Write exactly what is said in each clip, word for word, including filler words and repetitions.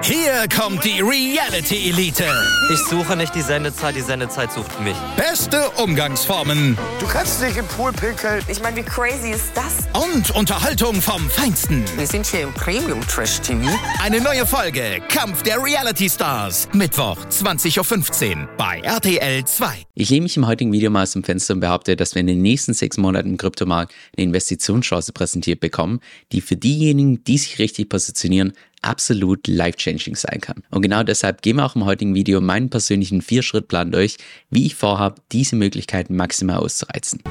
Hier kommt die Reality Elite. Ich suche nicht die Sendezeit, die Sendezeit sucht mich. Beste Umgangsformen. Du kannst nicht im Pool pinkeln. Ich meine, wie crazy ist das? Und Unterhaltung vom Feinsten. Wir sind hier im Premium-Trash-T V. Eine neue Folge Kampf der Reality Stars. Mittwoch, zwanzig Uhr fünfzehn bei R T L zwei. Ich lehne mich im heutigen Video mal aus dem Fenster und behaupte, dass wir in den nächsten sechs Monaten im Kryptomarkt eine Investitionschance präsentiert bekommen, die für diejenigen, die sich richtig positionieren, absolut life-changing sein kann. Und genau deshalb gehen wir auch im heutigen Video meinen persönlichen Vier-Schritt-Plan durch, wie ich vorhabe, diese Möglichkeit maximal auszureizen.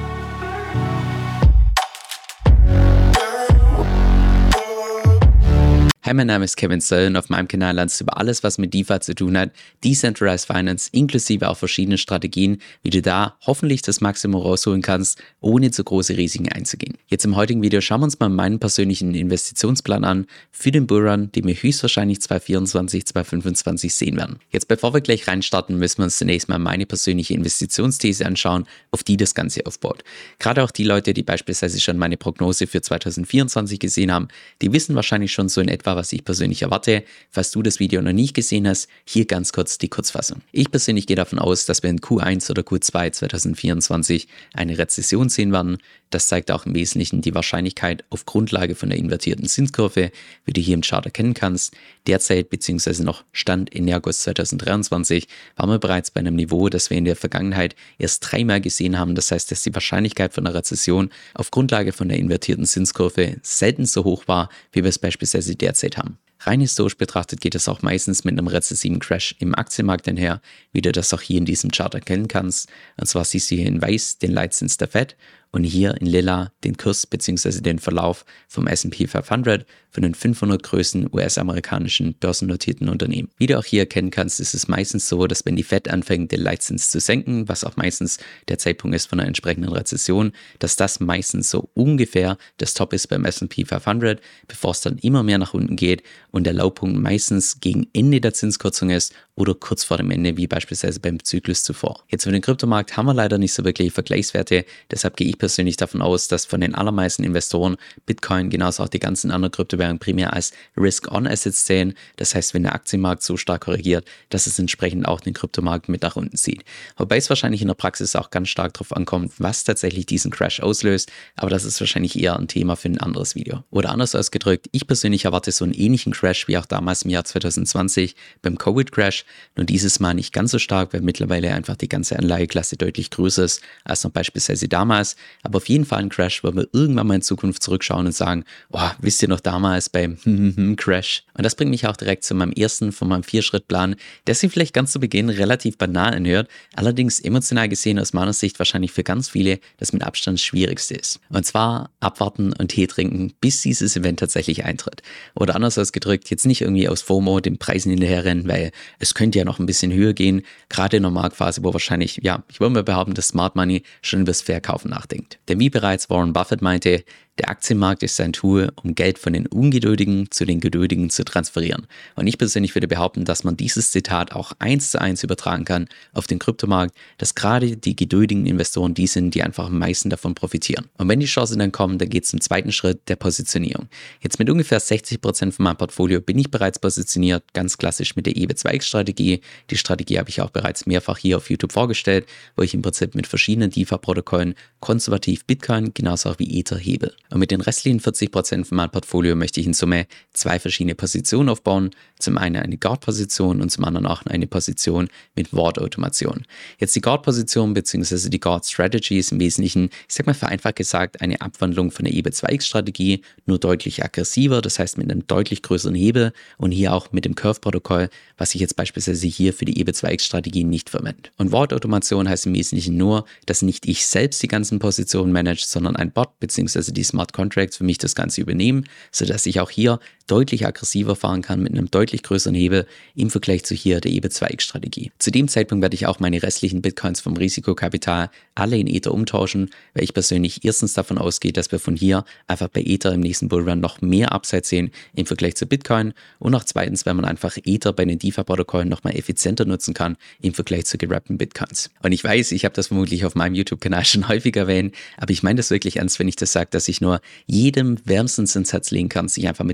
Hi, mein Name ist Kevin Söll und auf meinem Kanal lernst du über alles, was mit DeFi zu tun hat, Decentralized Finance, inklusive auch verschiedene Strategien, wie du da hoffentlich das Maximum rausholen kannst, ohne zu große Risiken einzugehen. Jetzt im heutigen Video schauen wir uns mal meinen persönlichen Investitionsplan an für den Bullrun, den wir höchstwahrscheinlich zwanzig vierundzwanzig, zwanzig fünfundzwanzig sehen werden. Jetzt bevor wir gleich reinstarten, müssen wir uns zunächst mal meine persönliche Investitionsthese anschauen, auf die das Ganze aufbaut. Gerade auch die Leute, die beispielsweise schon meine Prognose für zwanzig vierundzwanzig gesehen haben, die wissen wahrscheinlich schon so in etwa, was ich persönlich erwarte. Falls du das Video noch nicht gesehen hast, hier ganz kurz die Kurzfassung. Ich persönlich gehe davon aus, dass wir in Q eins oder Q zwei zwanzig vierundzwanzig eine Rezession sehen werden. Das zeigt auch im Wesentlichen die Wahrscheinlichkeit auf Grundlage von der invertierten Zinskurve, wie du hier im Chart erkennen kannst. Derzeit bzw. noch Stand Ende August zwanzig dreiundzwanzig waren wir bereits bei einem Niveau, das wir in der Vergangenheit erst dreimal gesehen haben. Das heißt, dass die Wahrscheinlichkeit von einer Rezession auf Grundlage von der invertierten Zinskurve selten so hoch war, wie wir es beispielsweise derzeit haben. Rein historisch betrachtet geht es auch meistens mit einem rezessiven Crash im Aktienmarkt einher, wie du das auch hier in diesem Chart erkennen kannst. Und zwar siehst du hier in weiß den Leitzins der Fed und hier in lila den Kurs bzw. den Verlauf vom S und P fünfhundert von den fünfhundert größten U S-amerikanischen börsennotierten Unternehmen. Wie du auch hier erkennen kannst, ist es meistens so, dass wenn die Fed anfängt, den Leitzins zu senken, was auch meistens der Zeitpunkt ist von einer entsprechenden Rezession, dass das meistens so ungefähr das Top ist beim S und P fünfhundert, bevor es dann immer mehr nach unten geht und der Low-Punkt meistens gegen Ende der Zinskürzung ist oder kurz vor dem Ende, wie beispielsweise beim Zyklus zuvor. Jetzt für den Kryptomarkt haben wir leider nicht so wirklich Vergleichswerte, deshalb gehe ich persönlich davon aus, dass von den allermeisten Investoren Bitcoin, genauso auch die ganzen anderen Kryptowährungen primär als Risk-on-Assets sehen. Das heißt, wenn der Aktienmarkt so stark korrigiert, dass es entsprechend auch den Kryptomarkt mit nach unten zieht. Wobei es wahrscheinlich in der Praxis auch ganz stark darauf ankommt, was tatsächlich diesen Crash auslöst, aber das ist wahrscheinlich eher ein Thema für ein anderes Video. Oder anders ausgedrückt, ich persönlich erwarte so einen ähnlichen Crash wie auch damals im Jahr zwanzig zwanzig beim Covid-Crash, nur dieses Mal nicht ganz so stark, weil mittlerweile einfach die ganze Anleiheklasse deutlich größer ist als noch beispielsweise damals. Aber auf jeden Fall ein Crash, wo wir irgendwann mal in Zukunft zurückschauen und sagen, oh, wisst ihr noch damals beim Crash? Und das bringt mich auch direkt zu meinem ersten von meinem Vier-Schritt-Plan, der sich vielleicht ganz zu Beginn relativ banal anhört, allerdings emotional gesehen aus meiner Sicht wahrscheinlich für ganz viele das mit Abstand Schwierigste ist. Und zwar abwarten und Tee trinken, bis dieses Event tatsächlich eintritt. Oder anders ausgedrückt, jetzt nicht irgendwie aus FOMO den Preisen hinterherrennen, weil es könnte ja noch ein bisschen höher gehen, gerade in der Marktphase, wo wahrscheinlich, ja, ich würde mal behaupten, dass Smart Money schon über das Verkaufen nachdenkt. Denn wie bereits Warren Buffett meinte, der Aktienmarkt ist ein Tool, um Geld von den Ungeduldigen zu den Geduldigen zu transferieren. Und ich persönlich würde behaupten, dass man dieses Zitat auch eins zu eins übertragen kann auf den Kryptomarkt, dass gerade die geduldigen Investoren die sind, die einfach am meisten davon profitieren. Und wenn die Chancen dann kommen, dann geht es zum zweiten Schritt der Positionierung. Jetzt mit ungefähr sechzig Prozent von meinem Portfolio bin ich bereits positioniert, ganz klassisch mit der E B zwei X-Strategie. Die Strategie habe ich auch bereits mehrfach hier auf YouTube vorgestellt, wo ich im Prinzip mit verschiedenen DeFi-Protokollen konservativ Bitcoin, genauso auch wie Ether hebel. Und mit den restlichen vierzig Prozent von meinem Portfolio möchte ich in Summe zwei verschiedene Positionen aufbauen. Zum einen eine Guard-Position und zum anderen auch eine Position mit Wortautomation. Jetzt die Guard-Position bzw. die Guard-Strategy ist im Wesentlichen, ich sag mal vereinfacht gesagt, eine Abwandlung von der E B zwei X-Strategie, nur deutlich aggressiver, das heißt mit einem deutlich größeren Hebel und hier auch mit dem Curve-Protokoll, was ich jetzt beispielsweise hier für die E B zwei X-Strategie nicht verwende. Und Wortautomation heißt im Wesentlichen nur, dass nicht ich selbst die ganzen Positionen manage, sondern ein Bot bzw. die Smart Contracts für mich das Ganze übernehmen, sodass ich auch hier deutlich aggressiver fahren kann mit einem deutlich größeren Hebel im Vergleich zu hier der E B zwei X-Strategie. Zu dem Zeitpunkt werde ich auch meine restlichen Bitcoins vom Risikokapital alle in Ether umtauschen, weil ich persönlich erstens davon ausgehe, dass wir von hier einfach bei Ether im nächsten Bullrun noch mehr Upside sehen im Vergleich zu Bitcoin und auch zweitens, weil man einfach Ether bei den DeFi-Protokollen nochmal effizienter nutzen kann im Vergleich zu gerappten Bitcoins. Und ich weiß, ich habe das vermutlich auf meinem YouTube-Kanal schon häufig erwähnt, aber ich meine das wirklich ernst, wenn ich das sage, dass ich nur jedem wärmstens ins Herz legen kann, sich einfach mit dem DeFi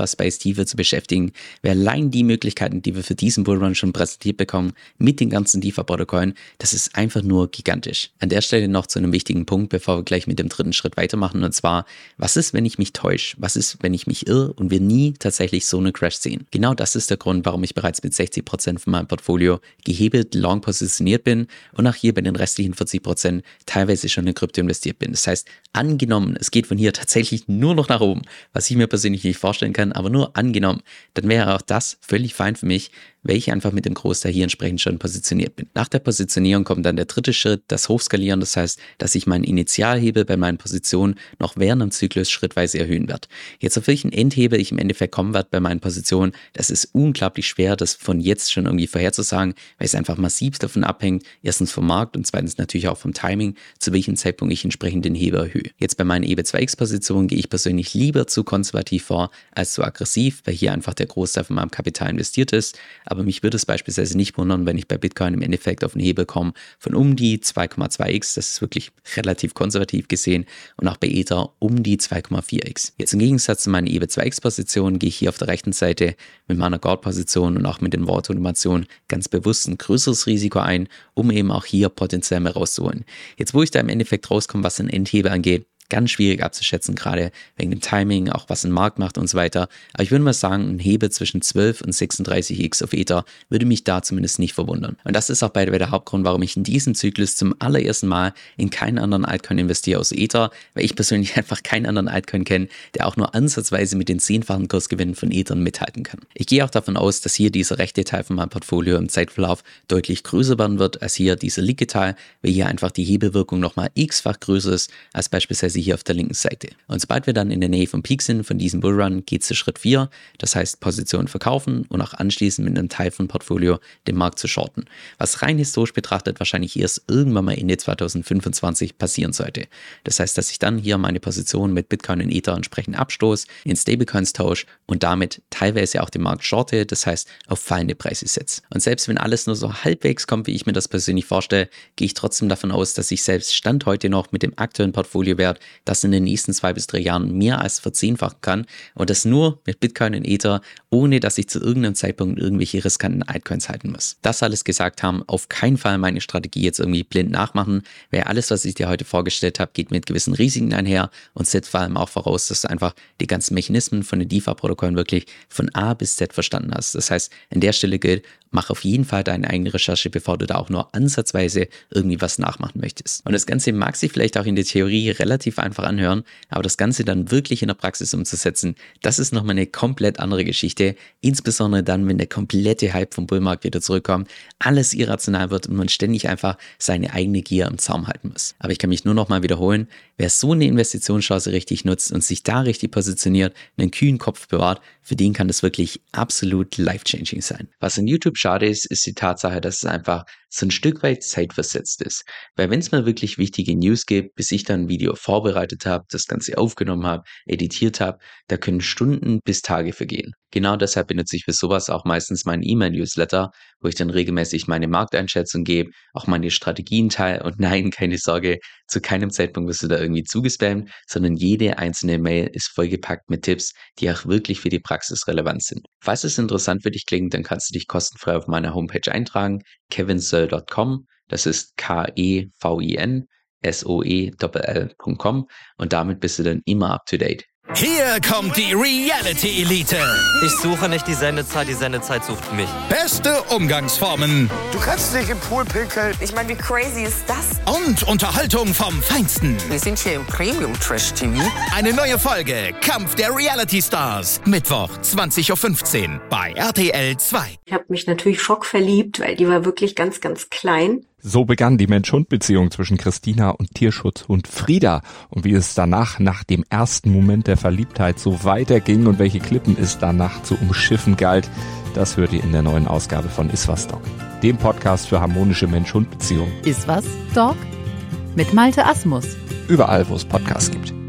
genauer Space tiefer zu beschäftigen, weil allein die Möglichkeiten, die wir für diesen Bullrun schon präsentiert bekommen, mit den ganzen DeFi-Protokollen, das ist einfach nur gigantisch. An der Stelle noch zu einem wichtigen Punkt, bevor wir gleich mit dem dritten Schritt weitermachen, und zwar, was ist, wenn ich mich täusche? Was ist, wenn ich mich irre und wir nie tatsächlich so eine Crash sehen? Genau das ist der Grund, warum ich bereits mit sechzig Prozent von meinem Portfolio gehebelt long positioniert bin und auch hier bei den restlichen vierzig Prozent teilweise schon in Krypto investiert bin. Das heißt, angenommen, es geht von hier tatsächlich nur noch nach oben, was ich mir persönlich nicht vorstellen kann, aber nur angenommen, dann wäre auch das völlig fein für mich, weil ich einfach mit dem Großteil hier entsprechend schon positioniert bin. Nach der Positionierung kommt dann der dritte Schritt, das Hochskalieren, das heißt, dass ich meinen Initialhebel bei meinen Positionen noch während dem Zyklus schrittweise erhöhen werde. Jetzt auf welchen Endhebel ich im Endeffekt kommen werde bei meinen Positionen, das ist unglaublich schwer, das von jetzt schon irgendwie vorherzusagen, weil es einfach massiv davon abhängt, erstens vom Markt und zweitens natürlich auch vom Timing, zu welchem Zeitpunkt ich entsprechend den Hebel erhöhe. Jetzt bei meinen E B zwei X-Positionen gehe ich persönlich lieber zu konservativ vor als zu aggressiv, weil hier einfach der Großteil von meinem Kapital investiert ist. Aber mich würde es beispielsweise nicht wundern, wenn ich bei Bitcoin im Endeffekt auf einen Hebel komme von um die zwei Komma zwei x, das ist wirklich relativ konservativ gesehen, und auch bei Ether um die zwei Komma vier x. Jetzt im Gegensatz zu meinen E B zwei X-Positionen gehe ich hier auf der rechten Seite mit meiner Gold-Position und auch mit den Vault-Automationen ganz bewusst ein größeres Risiko ein, um eben auch hier potenziell mehr rauszuholen. Jetzt, wo ich da im Endeffekt rauskomme, was den Endhebel angeht, ganz schwierig abzuschätzen, gerade wegen dem Timing, auch was ein Markt macht und so weiter. Aber ich würde mal sagen, ein Hebel zwischen zwölf und sechsunddreißig x auf Ether würde mich da zumindest nicht verwundern. Und das ist auch beide der Hauptgrund, warum ich in diesem Zyklus zum allerersten Mal in keinen anderen Altcoin investiere außer Ether, weil ich persönlich einfach keinen anderen Altcoin kenne, der auch nur ansatzweise mit den zehnfachen Kursgewinnen von Ethern mithalten kann. Ich gehe auch davon aus, dass hier dieser rechte Teil von meinem Portfolio im Zeitverlauf deutlich größer werden wird als hier dieser linke Teil, weil hier einfach die Hebelwirkung nochmal x-fach größer ist als beispielsweise hier auf der linken Seite. Und sobald wir dann in der Nähe vom Peak sind, von diesem Bullrun, geht es zu Schritt vier, das heißt Positionen verkaufen und auch anschließend mit einem Teil vom Portfolio den Markt zu shorten. Was rein historisch betrachtet wahrscheinlich erst irgendwann mal Ende zweitausendfünfundzwanzig passieren sollte. Das heißt, dass ich dann hier meine Position mit Bitcoin und Ether entsprechend abstoße, in Stablecoins tausche und damit teilweise auch den Markt shorte, das heißt auf fallende Preise setze. Und selbst wenn alles nur so halbwegs kommt, wie ich mir das persönlich vorstelle, gehe ich trotzdem davon aus, dass ich selbst Stand heute noch mit dem aktuellen Portfoliowert das in den nächsten zwei bis drei Jahren mehr als verzehnfachen kann und das nur mit Bitcoin und Ether, ohne dass ich zu irgendeinem Zeitpunkt irgendwelche riskanten Altcoins halten muss. Das alles gesagt haben, auf keinen Fall meine Strategie jetzt irgendwie blind nachmachen, weil alles, was ich dir heute vorgestellt habe, geht mit gewissen Risiken einher und setzt vor allem auch voraus, dass du einfach die ganzen Mechanismen von den DeFi-Protokollen wirklich von A bis Z verstanden hast. Das heißt, an der Stelle gilt, mach auf jeden Fall deine eigene Recherche, bevor du da auch nur ansatzweise irgendwie was nachmachen möchtest. Und das Ganze mag sich vielleicht auch in der Theorie relativ einfach anhören, aber das Ganze dann wirklich in der Praxis umzusetzen, das ist nochmal eine komplett andere Geschichte, insbesondere dann, wenn der komplette Hype vom Bullmarkt wieder zurückkommt, alles irrational wird und man ständig einfach seine eigene Gier im Zaum halten muss. Aber ich kann mich nur nochmal wiederholen, wer so eine Investitionschance richtig nutzt und sich da richtig positioniert, einen kühlen Kopf bewahrt, für den kann das wirklich absolut life-changing sein. Was in YouTube schade ist, ist die Tatsache, dass es einfach so ein Stück weit zeitversetzt ist. Weil wenn es mal wirklich wichtige News gibt, bis ich dann ein Video vorbereitet habe, das Ganze aufgenommen habe, editiert habe, da können Stunden bis Tage vergehen. Genau deshalb benutze ich für sowas auch meistens meinen E-Mail-Newsletter, wo ich dann regelmäßig meine Markteinschätzung gebe, auch meine Strategien teile und nein, keine Sorge, zu keinem Zeitpunkt wirst du da irgendwie zugespammt, sondern jede einzelne Mail ist vollgepackt mit Tipps, die auch wirklich für die Praxis relevant sind. Falls es interessant für dich klingt, dann kannst du dich kostenfrei auf meiner Homepage eintragen, kevin soel punkt com, das ist K E V I N S O E L L punkt com und damit bist du dann immer up to date. Hier kommt die Reality Elite. Ich suche nicht die Sendezeit, die Sendezeit sucht mich. Beste Umgangsformen Du kannst dich im Pool pinkeln. Ich meine, wie crazy ist das? und Unterhaltung vom Feinsten. Wir sind hier im Premium-Trash-T V. Eine neue Folge Kampf der Reality Stars. Mittwoch zwanzig Uhr fünfzehn bei R T L zwei. Ich habe mich natürlich schockverliebt, weil die war wirklich ganz, ganz klein. So begann die Mensch-Hund-Beziehung zwischen Christina und Tierschutzhund Frieda. Und wie es danach, nach dem ersten Moment der Verliebtheit, so weiterging und welche Klippen es danach zu umschiffen galt, das hört ihr in der neuen Ausgabe von Iswas Dog, dem Podcast für harmonische Mensch-Hund-Beziehungen. Iswas Dog? Mit Malte Asmus. Überall, wo es Podcasts gibt.